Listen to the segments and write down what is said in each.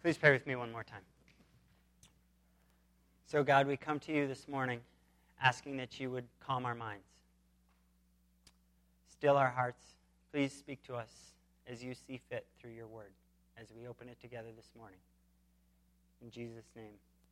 Please pray with me one more time. So God, we come to you this morning asking that you would calm our minds, still our hearts. Please speak to us as you see fit through your word as we open it together this morning. In Jesus' name,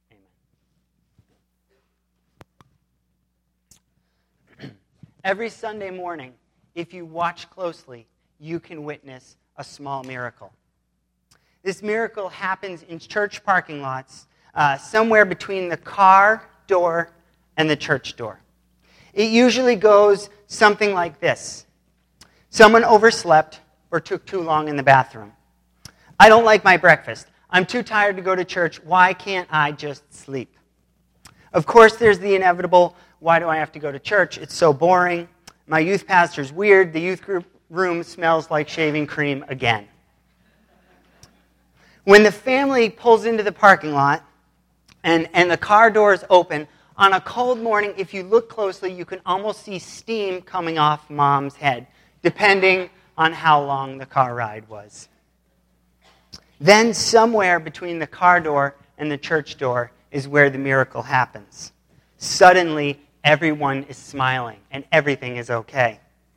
amen. Every Sunday morning, if you watch closely, you can witness a small miracle. This miracle happens in church parking lots, somewhere between the car door and the church door. It usually goes something like this. Someone overslept or took too long in the bathroom. I don't like my breakfast. I'm too tired to go to church. Why can't I just sleep? Of course, there's the inevitable, why do I have to go to church? It's so boring. My youth pastor's weird. The youth group room smells like shaving cream again. When the family pulls into the parking lot and the car doors open, on a cold morning, if you look closely, you can almost see steam coming off Mom's head, depending on how long the car ride was. Then somewhere between the car door and the church door is where the miracle happens. Suddenly, everyone is smiling and everything is okay.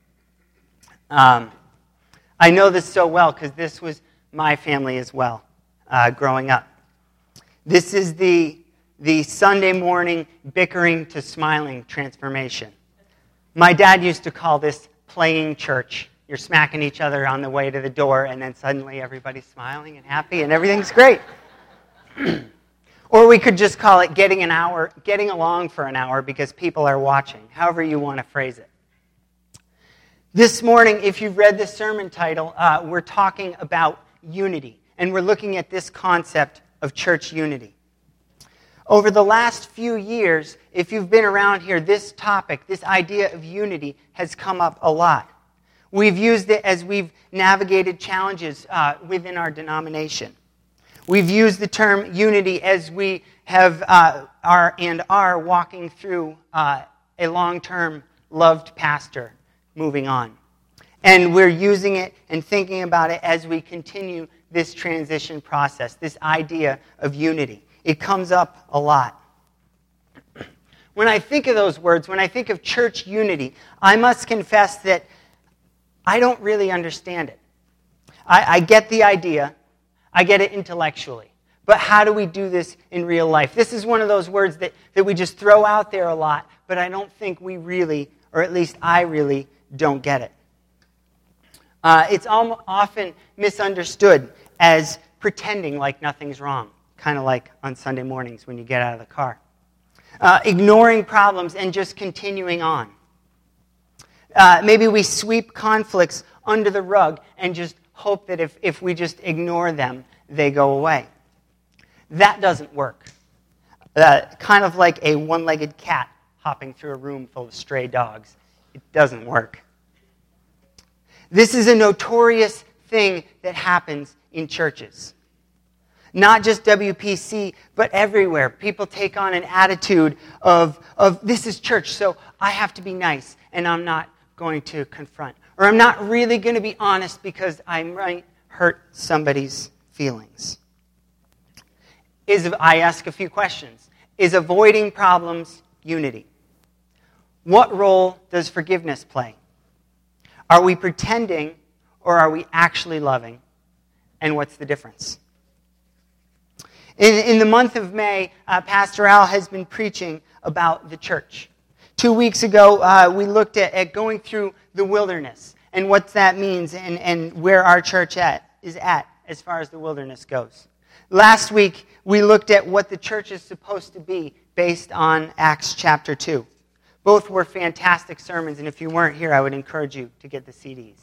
I know this so well because this was my family as well. Growing up. This is the Sunday morning bickering to smiling transformation. My dad used to call this playing church. You're smacking each other on the way to the door, and then suddenly everybody's smiling and happy, and everything's great. Or we could just call it getting along for an hour because people are watching, however you want to phrase it. This morning, if you've read the sermon title, we're talking about unity. And we're looking at this concept of church unity. Over the last few years, if you've been around here, this topic, this idea of unity, has come up a lot. We've used it as we've navigated challenges within our denomination. We've used the term unity as we have are walking through a long-term loved pastor moving on. And we're using it and thinking about it as we continue this transition process, this idea of unity. It comes up a lot. When I think of those words, when I think of church unity, I must confess that I don't really understand it. I get the idea. I get it intellectually. But how do we do this in real life? This is one of those words that we just throw out there a lot, but I don't think we really, or at least I really, don't get it. It's often misunderstood as pretending like nothing's wrong, kind of like on Sunday mornings when you get out of the car. Ignoring problems and just continuing on. Maybe we sweep conflicts under the rug and just hope that if we just ignore them, they go away. That doesn't work. Kind of like a one-legged cat hopping through a room full of stray dogs. It doesn't work. This is a notorious thing that happens in churches. Not just WPC, but everywhere. People take on an attitude of this is church, so I have to be nice, and I'm not going to confront. Or I'm not really going to be honest because I might hurt somebody's feelings. I ask a few questions. Is avoiding problems unity? What role does forgiveness play? Are we pretending or are we actually loving? And what's the difference? In the month of May, Pastor Al has been preaching about the church. 2 weeks ago, we looked at going through the wilderness and what that means and where our church is at as far as the wilderness goes. Last week, we looked at what the church is supposed to be based on Acts chapter 2. Both were fantastic sermons, and if you weren't here, I would encourage you to get the CDs.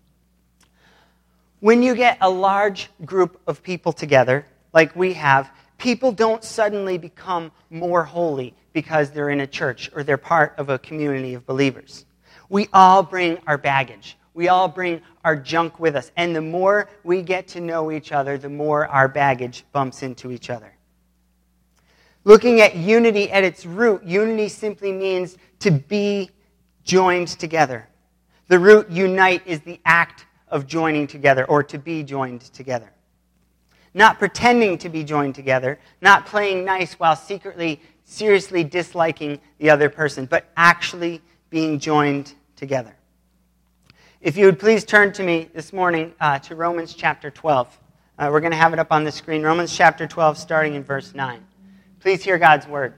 When you get a large group of people together, like we have, people don't suddenly become more holy because they're in a church or they're part of a community of believers. We all bring our baggage. We all bring our junk with us. And the more we get to know each other, the more our baggage bumps into each other. Looking at unity at its root, unity simply means to be joined together. The root unite is the act of joining together or to be joined together. not pretending to be joined together, not playing nice while secretly, seriously disliking the other person, but actually being joined together. If you would please turn to me this morning to Romans chapter 12. We're going to have it up on the screen. Romans chapter 12, starting in verse 9. Please hear God's word.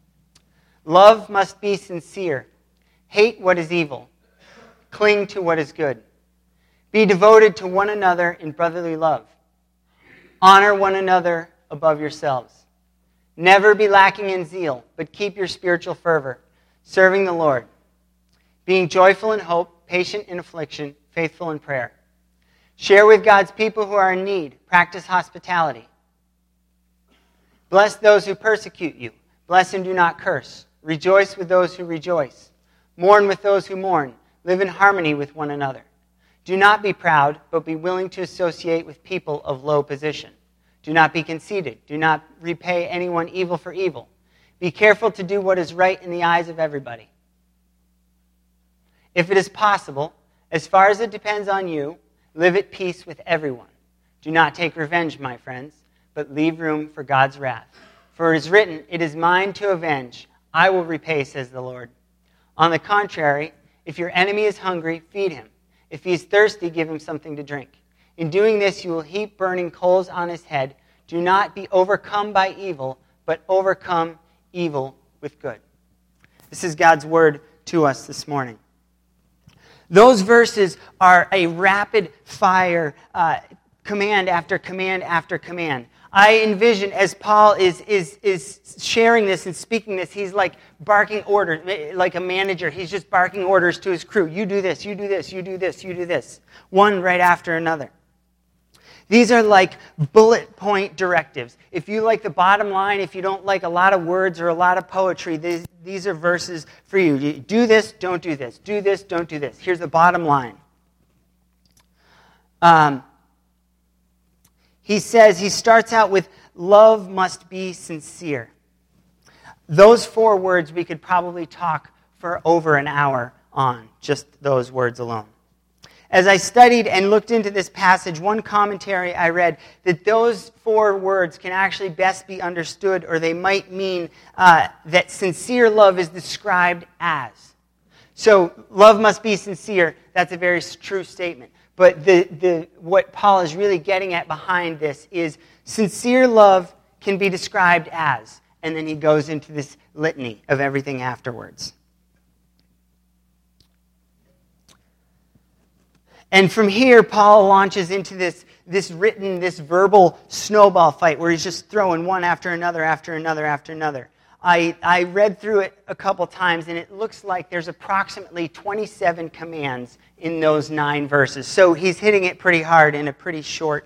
Love must be sincere. Hate what is evil. Cling to what is good. Be devoted to one another in brotherly love. Honor one another above yourselves. Never be lacking in zeal, but keep your spiritual fervor, serving the Lord. Being joyful in hope, patient in affliction, faithful in prayer. Share with God's people who are in need. Practice hospitality. Bless those who persecute you. Bless and do not curse. Rejoice with those who rejoice. Mourn with those who mourn. Live in harmony with one another. Do not be proud, but be willing to associate with people of low position. Do not be conceited. Do not repay anyone evil for evil. Be careful to do what is right in the eyes of everybody. If it is possible, as far as it depends on you, live at peace with everyone. Do not take revenge, my friends, but leave room for God's wrath. For it is written, "It is mine to avenge. I will repay," says the Lord. On the contrary, if your enemy is hungry, feed him. If he is thirsty, give him something to drink. In doing this, you will heap burning coals on his head. Do not be overcome by evil, but overcome evil with good. This is God's word to us this morning. Those verses are a rapid-fire command after command after command. I envision as Paul is sharing this and speaking this, he's like barking orders, like a manager. He's just barking orders to his crew. You do this, you do this, you do this, you do this. One right after another. These are like bullet point directives. If you like the bottom line, if you don't like a lot of words or a lot of poetry, these are verses for you. You do this, don't do this. Do this, don't do this. Here's the bottom line. He starts out with, love must be sincere. Those 4 words we could probably talk for over an hour on, just those words alone. As I studied and looked into this passage, one commentary I read that those 4 words can actually best be understood, or they might mean that sincere love is described as. So, love must be sincere. That's a very true statement. But what Paul is really getting at behind this is sincere love can be described as, and then he goes into this litany of everything afterwards. And from here, Paul launches into this verbal snowball fight where he's just throwing one after another, after another, after another. I read through it a couple times, and it looks like there's approximately 27 commands in those 9 verses. So he's hitting it pretty hard in a pretty short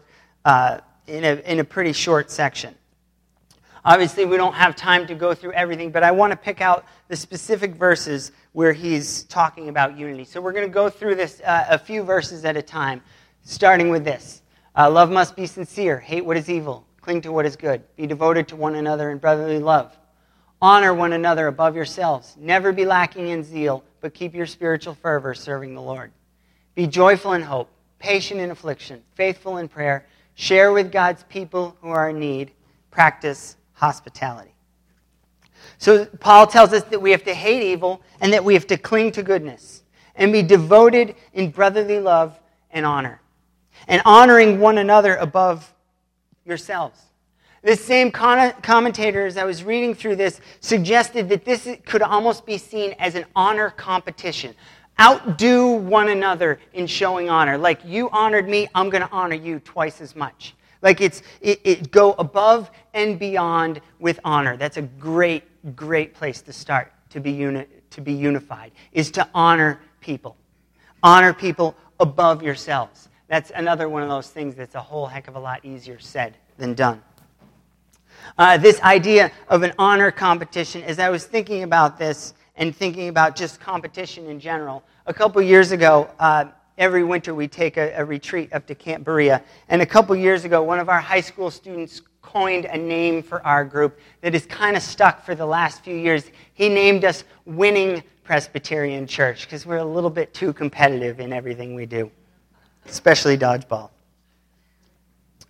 section. Obviously, we don't have time to go through everything, but I want to pick out the specific verses where he's talking about unity. So we're going to go through this a few verses at a time, starting with this. Love must be sincere. Hate what is evil. Cling to what is good. Be devoted to one another in brotherly love. Honor one another above yourselves. Never be lacking in zeal, but keep your spiritual fervor serving the Lord. Be joyful in hope, patient in affliction, faithful in prayer. Share with God's people who are in need. Practice hospitality. So Paul tells us that we have to hate evil and that we have to cling to goodness and be devoted in brotherly love and honor. And honoring one another above yourselves. This same commentator, as I was reading through this, suggested that this could almost be seen as an honor competition. Outdo one another in showing honor. Like, you honored me, I'm going to honor you twice as much. Like, it go above and beyond with honor. That's a great, great place to start to be unified, is to honor people. Honor people above yourselves. That's another one of those things that's a whole heck of a lot easier said than done. This idea of an honor competition, as I was thinking about this and thinking about just competition in general, a couple years ago, every winter we take a retreat up to Camp Berea. And a couple years ago, one of our high school students coined a name for our group that has kind of stuck for the last few years. He named us Winning Presbyterian Church because we're a little bit too competitive in everything we do, especially dodgeball.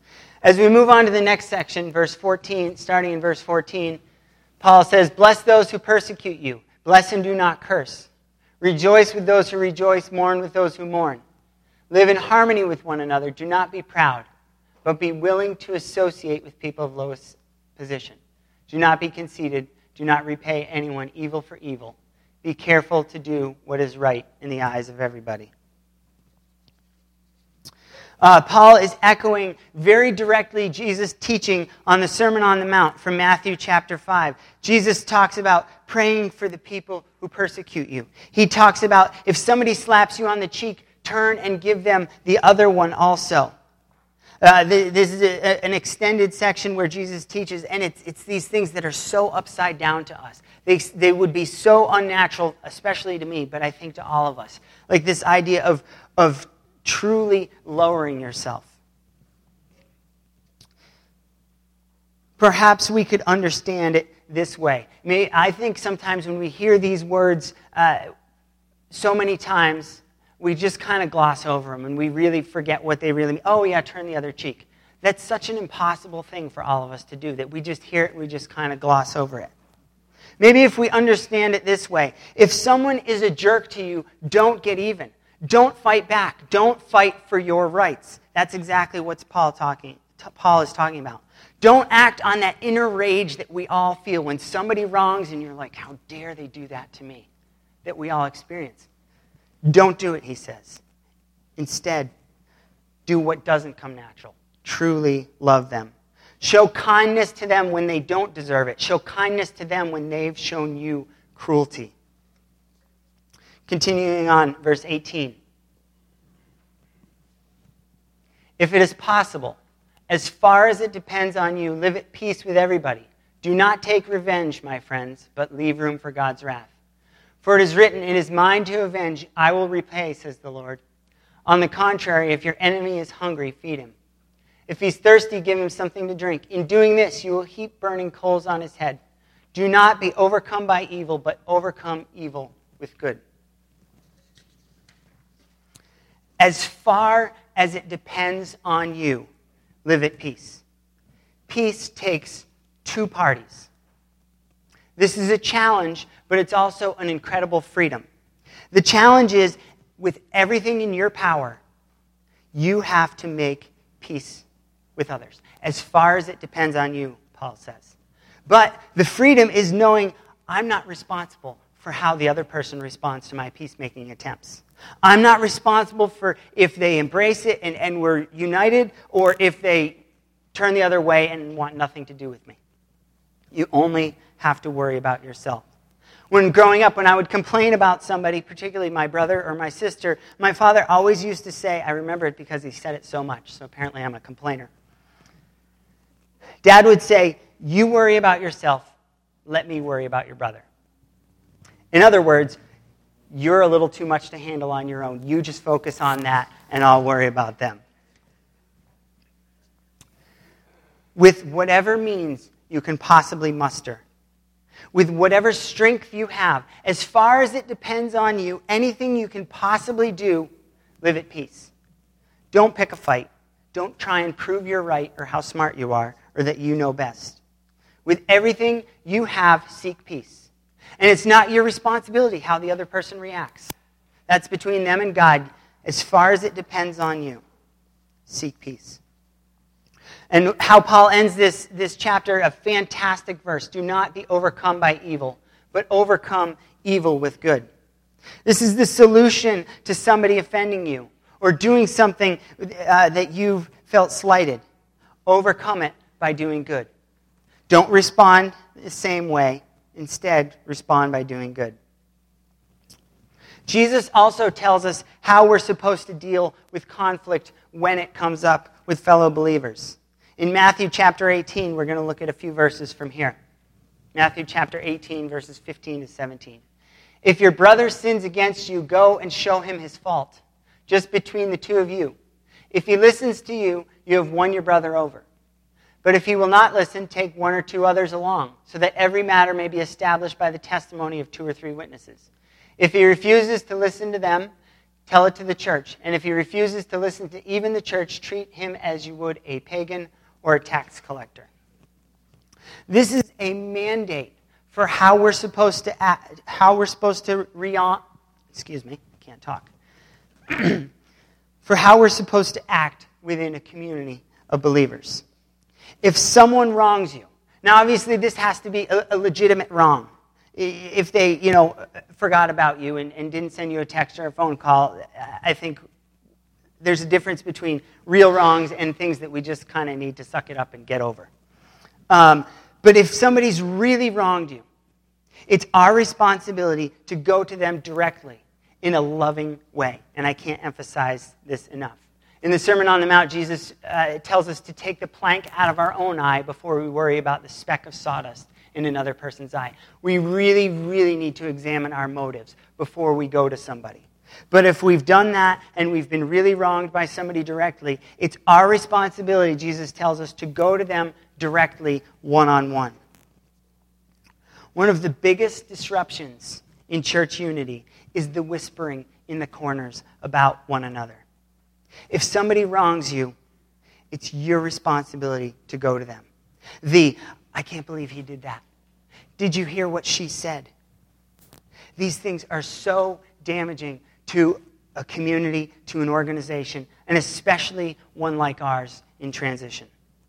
As we move on to the next section, verse 14, starting in verse 14, Paul says, "Bless those who persecute you. Bless and do not curse. Rejoice with those who rejoice. Mourn with those who mourn. Live in harmony with one another. Do not be proud, but be willing to associate with people of lowest position. Do not be conceited. Do not repay anyone evil for evil. Be careful to do what is right in the eyes of everybody." Paul is echoing very directly Jesus' teaching on the Sermon on the Mount from Matthew chapter 5. Jesus talks about praying for the people who persecute you. He talks about if somebody slaps you on the cheek, turn and give them the other one also. This is an extended section where Jesus teaches, and it's these things that are so upside down to us. They would be so unnatural, especially to me, but I think to all of us. Like this idea of truly lowering yourself. Perhaps we could understand it this way. I think sometimes when we hear these words so many times, we just kind of gloss over them and we really forget what they really mean. Oh yeah, turn the other cheek. That's such an impossible thing for all of us to do, that we just hear it, we just kind of gloss over it. Maybe if we understand it this way, if someone is a jerk to you, don't get even. Don't fight back. Don't fight for your rights. That's exactly what Paul is talking about. Don't act on that inner rage that we all feel when somebody wrongs and you're like, how dare they do that to me? That we all experience. Don't do it, he says. Instead, do what doesn't come natural. Truly love them. Show kindness to them when they don't deserve it. Show kindness to them when they've shown you cruelty. Continuing on, verse 18. If it is possible, as far as it depends on you, live at peace with everybody. Do not take revenge, my friends, but leave room for God's wrath. For it is written, it is mine to avenge, I will repay, says the Lord. On the contrary, if your enemy is hungry, feed him. If he's thirsty, give him something to drink. In doing this, you will heap burning coals on his head. Do not be overcome by evil, but overcome evil with good. As far as it depends on you, live at peace. Peace takes two parties. This is a challenge, but it's also an incredible freedom. The challenge is, with everything in your power, you have to make peace with others. As far as it depends on you, Paul says. But the freedom is knowing I'm not responsible for how the other person responds to my peacemaking attempts. I'm not responsible for if they embrace it and we're united, or if they turn the other way and want nothing to do with me. You only have to worry about yourself. When growing up, when I would complain about somebody, particularly my brother or my sister, my father always used to say, I remember it because he said it so much, so apparently I'm a complainer. Dad would say, you worry about yourself, let me worry about your brother. In other words, you're a little too much to handle on your own. You just focus on that, and I'll worry about them. With whatever means you can possibly muster, with whatever strength you have, as far as it depends on you, anything you can possibly do, live at peace. Don't pick a fight. Don't try and prove you're right or how smart you are or that you know best. With everything you have, seek peace. And it's not your responsibility how the other person reacts. That's between them and God. As far as it depends on you, seek peace. And how Paul ends this chapter, a fantastic verse. Do not be overcome by evil, but overcome evil with good. This is the solution to somebody offending you or doing something that you've felt slighted. Overcome it by doing good. Don't respond the same way. Instead, respond by doing good. Jesus also tells us how we're supposed to deal with conflict when it comes up with fellow believers. In Matthew chapter 18, we're going to look at a few verses from here. Matthew chapter 18, verses 15 to 17. If your brother sins against you, go and show him his fault, just between the two of you. If he listens to you, you have won your brother over. But if he will not listen, take one or two others along, so that every matter may be established by the testimony of 2 or 3 witnesses. If he refuses to listen to them, tell it to the church. And if he refuses to listen to even the church, treat him as you would a pagan or a tax collector. This is a mandate for how we're supposed to act, for how we're supposed to act within a community of believers. If someone wrongs you, now obviously this has to be a legitimate wrong. If they, forgot about you and didn't send you a text or a phone call, I think there's a difference between real wrongs and things that we just kind of need to suck it up and get over. But if somebody's really wronged you, it's our responsibility to go to them directly in a loving way. And I can't emphasize this enough. In the Sermon on the Mount, Jesus tells us to take the plank out of our own eye before we worry about the speck of sawdust in another person's eye. We really, really need to examine our motives before we go to somebody. But if we've done that and we've been really wronged by somebody directly, it's our responsibility, Jesus tells us, to go to them directly, one-on-one. One of the biggest disruptions in church unity is the whispering in the corners about one another. If somebody wrongs you, it's your responsibility to go to them. I can't believe he did that. Did you hear what she said? These things are so damaging to a community, to an organization, and especially one like ours in transition.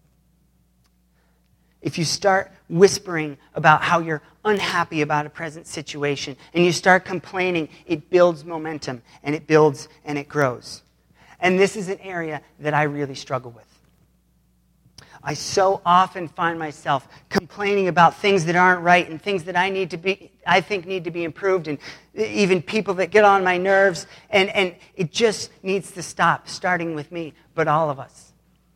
If you start whispering about how you're unhappy about a present situation and you start complaining, it builds momentum and it builds and it grows. And this is an area that I really struggle with. I so often find myself complaining about things that aren't right and things that I think need to be improved, and even people that get on my nerves, and it just needs to stop, starting with me, but all of us.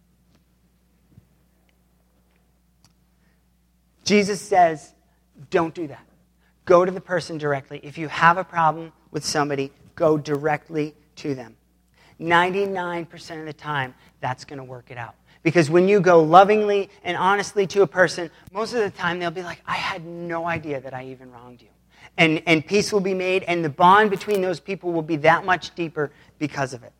Jesus says, don't do that. Go to the person directly. If you have a problem with somebody, go directly to them. 99% of the time, that's going to work it out. Because when you go lovingly and honestly to a person, most of the time they'll be like, I had no idea that I even wronged you. And peace will be made, and the bond between those people will be that much deeper because of it.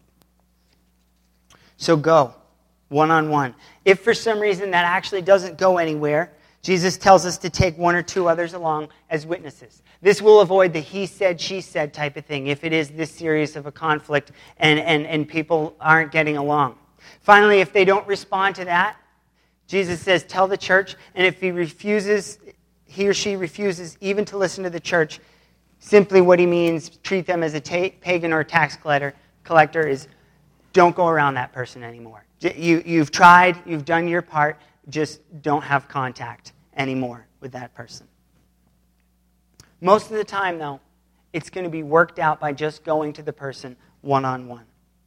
So go, one-on-one. If for some reason that actually doesn't go anywhere, Jesus tells us to take one or two others along as witnesses. This will avoid the he said, she said type of thing if it is this serious of a conflict and people aren't getting along. Finally, if they don't respond to that, Jesus says, tell the church, and if he or she refuses even to listen to the church, simply what he means, treat them as a pagan or a tax collector, is don't go around that person anymore. You've tried, you've done your part, just don't have contact anymore with that person. Most of the time, though, it's going to be worked out by just going to the person one-on-one.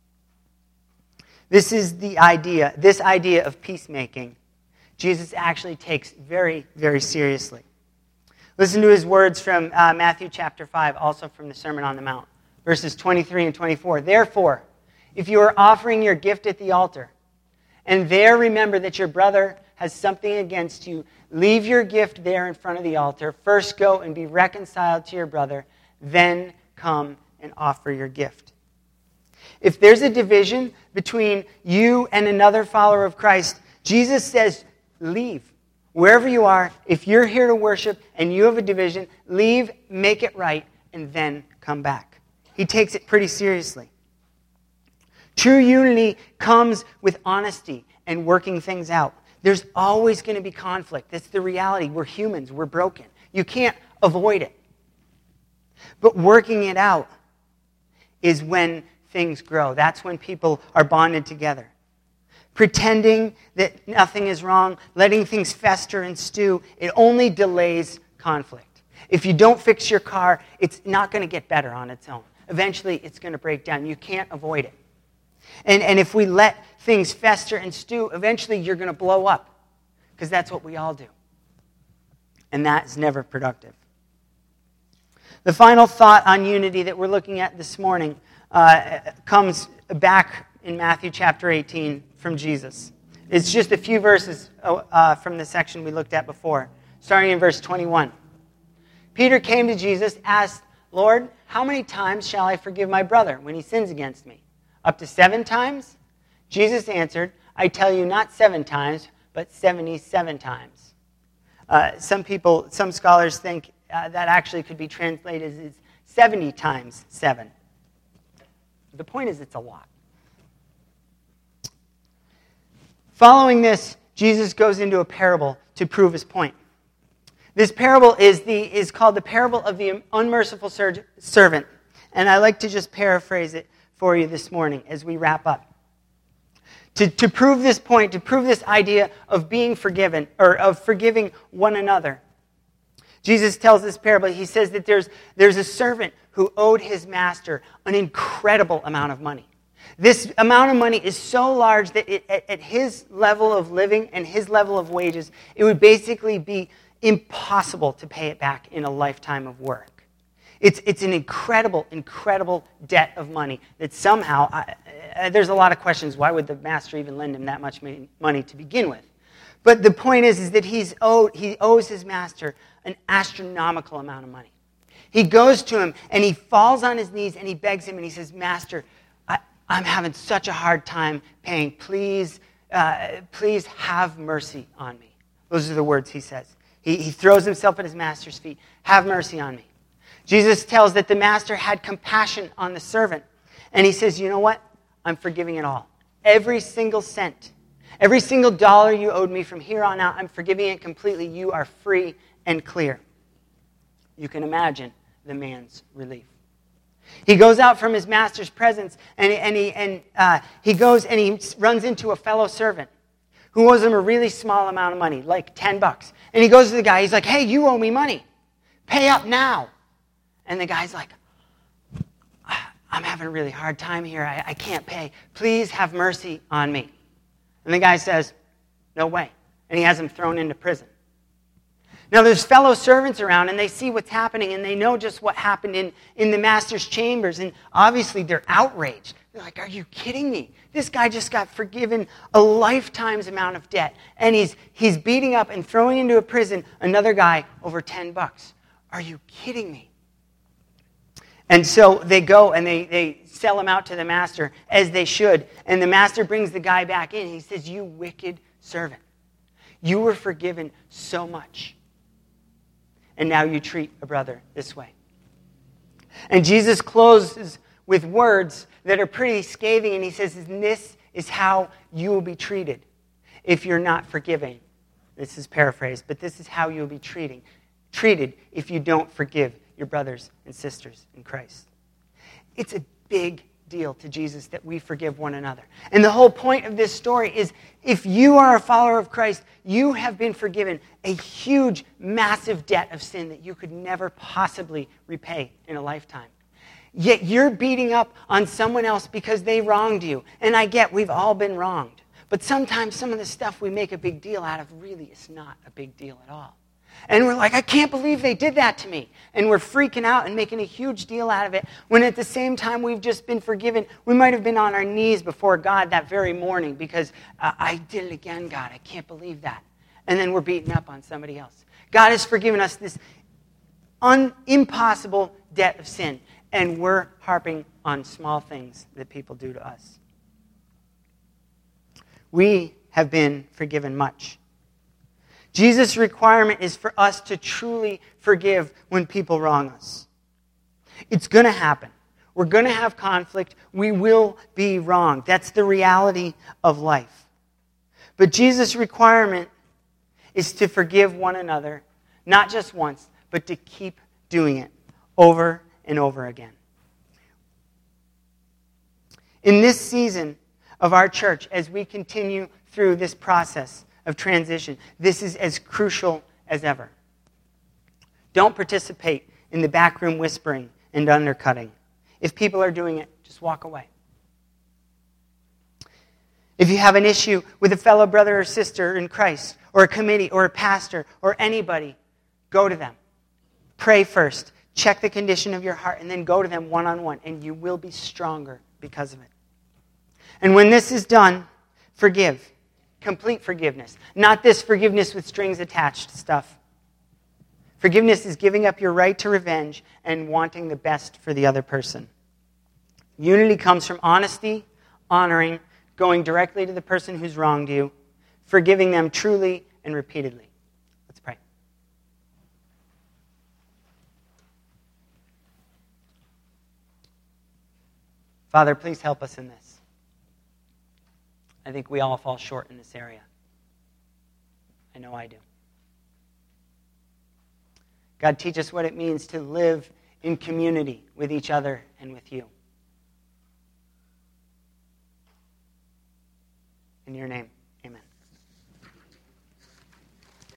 This idea of peacemaking, Jesus actually takes very, very seriously. Listen to his words from Matthew chapter 5, also from the Sermon on the Mount, verses 23 and 24. Therefore, if you are offering your gift at the altar, and there remember that your brother has something against you, leave your gift there in front of the altar. First go and be reconciled to your brother, then come and offer your gift. If there's a division between you and another follower of Christ, Jesus says, leave. Wherever you are, if you're here to worship and you have a division, leave, make it right, and then come back. He takes it pretty seriously. True unity comes with honesty and working things out. There's always going to be conflict. That's the reality. We're humans. We're broken. You can't avoid it. But working it out is when things grow. That's when people are bonded together. Pretending that nothing is wrong, letting things fester and stew, it only delays conflict. If you don't fix your car, it's not going to get better on its own. Eventually, it's going to break down. You can't avoid it. And if we let things fester and stew, eventually you're going to blow up, because that's what we all do. And that is never productive. The final thought on unity that we're looking at this morning comes back in Matthew chapter 18 from Jesus. It's just a few verses from the section we looked at before, starting in verse 21. Peter came to Jesus, asked, Lord, how many times shall I forgive my brother when he sins against me? Up to 7 times? Jesus answered, I tell you, not 7 times, but 77 times. Some scholars think that actually could be translated as 70 times 7. The point is, it's a lot. Following this, Jesus goes into a parable to prove his point. This parable is called the parable of the unmerciful servant. And I like to just paraphrase it for you this morning as we wrap up. To prove this point, to prove this idea of being forgiven, or of forgiving one another, Jesus tells this parable. He says that there's a servant who owed his master an incredible amount of money. This amount of money is so large that at his level of living and his level of wages, it would basically be impossible to pay it back in a lifetime of work. It's an incredible, incredible debt of money that somehow, there's a lot of questions. Why would the master even lend him that much money to begin with? But the point is that he owes his master an astronomical amount of money. He goes to him and he falls on his knees and he begs him and he says, "Master, I'm having such a hard time paying. Please have mercy on me." Those are the words he says. He throws himself at his master's feet. "Have mercy on me." Jesus tells that the master had compassion on the servant. And he says, "You know what? I'm forgiving it all. Every single cent, every single dollar you owed me from here on out, I'm forgiving it completely. You are free and clear." You can imagine the man's relief. He goes out from his master's presence and he goes and he runs into a fellow servant who owes him a really small amount of money, like $10. And he goes to the guy, he's like, "Hey, you owe me money. Pay up now." And the guy's like, "I'm having a really hard time here. I can't pay. Please have mercy on me." And the guy says, "No way." And he has him thrown into prison. Now there's fellow servants around and they see what's happening and they know just what happened in the master's chambers. And obviously they're outraged. They're like, "Are you kidding me? This guy just got forgiven a lifetime's amount of debt. And he's beating up and throwing into a prison another guy over $10. Are you kidding me?" And so they go and they sell him out to the master, as they should. And the master brings the guy back in. He says, "You wicked servant. You were forgiven so much. And now you treat a brother this way." And Jesus closes with words that are pretty scathing. And he says, "This is how you will be treated if you're not forgiving." This is paraphrased, but this is how you'll be treated if you don't forgive your brothers and sisters in Christ. It's a big deal to Jesus that we forgive one another. And the whole point of this story is, if you are a follower of Christ, you have been forgiven a huge, massive debt of sin that you could never possibly repay in a lifetime. Yet you're beating up on someone else because they wronged you. And I get we've all been wronged. But sometimes some of the stuff we make a big deal out of really is not a big deal at all. And we're like, "I can't believe they did that to me." And we're freaking out and making a huge deal out of it, when at the same time we've just been forgiven. We might have been on our knees before God that very morning because "I did it again, God. I can't believe that." And then we're beating up on somebody else. God has forgiven us this impossible debt of sin. And we're harping on small things that people do to us. We have been forgiven much. Jesus' requirement is for us to truly forgive when people wrong us. It's going to happen. We're going to have conflict. We will be wrong. That's the reality of life. But Jesus' requirement is to forgive one another, not just once, but to keep doing it over and over again. In this season of our church, as we continue through this process of transition, this is as crucial as ever. Don't participate in the backroom whispering and undercutting. If people are doing it, just walk away. If you have an issue with a fellow brother or sister in Christ, or a committee, or a pastor, or anybody, go to them. Pray first. Check the condition of your heart, and then go to them one-on-one, and you will be stronger because of it. And when this is done, forgive. Complete forgiveness. Not this forgiveness with strings attached stuff. Forgiveness is giving up your right to revenge and wanting the best for the other person. Unity comes from honesty, honoring, going directly to the person who's wronged you, forgiving them truly and repeatedly. Let's pray. Father, please help us in this. I think we all fall short in this area. I know I do. God, teach us what it means to live in community with each other and with you. In your name.